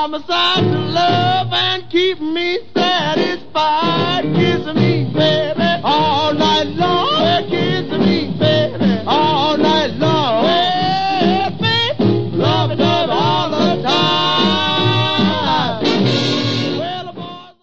my side to love and keep me satisfied.